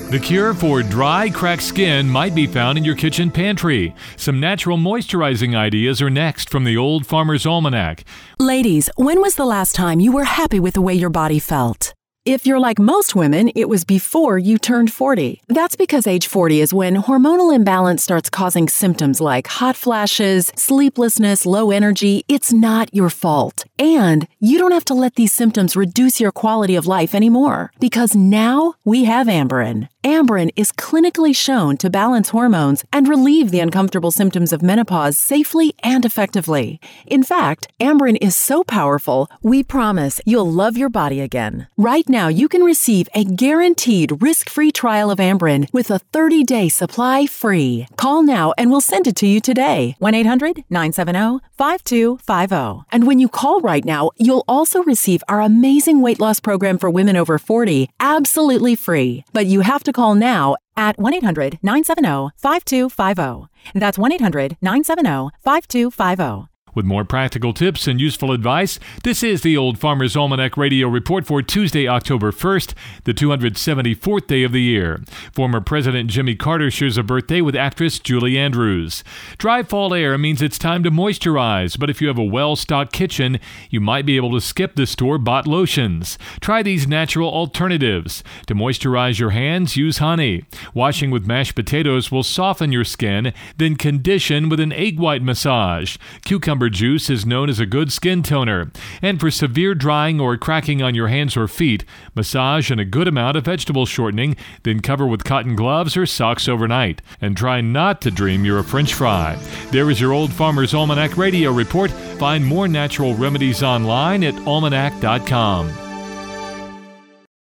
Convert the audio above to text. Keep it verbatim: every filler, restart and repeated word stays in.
The cure for dry, cracked skin might be found in your kitchen pantry. Some natural moisturizing ideas are next from the Old Farmer's Almanac. Ladies, when was the last time you were happy with the way your body felt? If you're like most women, it was before you turned forty. That's because age forty is when hormonal imbalance starts causing symptoms like hot flashes, sleeplessness, low energy. It's not your fault. And you don't have to let these symptoms reduce your quality of life anymore, because now we have Amberen. Amberen is clinically shown to balance hormones and relieve the uncomfortable symptoms of menopause safely and effectively. In fact, Amberen is so powerful, we promise you'll love your body again. Right now, you can receive a guaranteed risk-free trial of Amberen with a thirty-day supply free. Call now and we'll send it to you today. one eight hundred nine seven zero five two five zero. And when you call right now, you'll also receive our amazing weight loss program for women over forty absolutely free. But you have to call now at one eight hundred nine seven zero five two five zero. That's one eight hundred nine seven zero five two five zero. With more practical tips and useful advice, this is the Old Farmer's Almanac Radio Report for Tuesday, October first, the two hundred seventy-fourth day of the year. Former President Jimmy Carter shares a birthday with actress Julie Andrews. Dry fall air means it's time to moisturize, but if you have a well-stocked kitchen, you might be able to skip the store-bought lotions. Try these natural alternatives. To moisturize your hands, use honey. Washing with mashed potatoes will soften your skin, then condition with an egg white massage. Cucumber juice is known as a good skin toner. And for severe drying or cracking on your hands or feet, massage in a good amount of vegetable shortening, then cover with cotton gloves or socks overnight. And try not to dream you're a French fry. There is your Old Farmer's Almanac Radio Report. Find more natural remedies online at almanac dot com.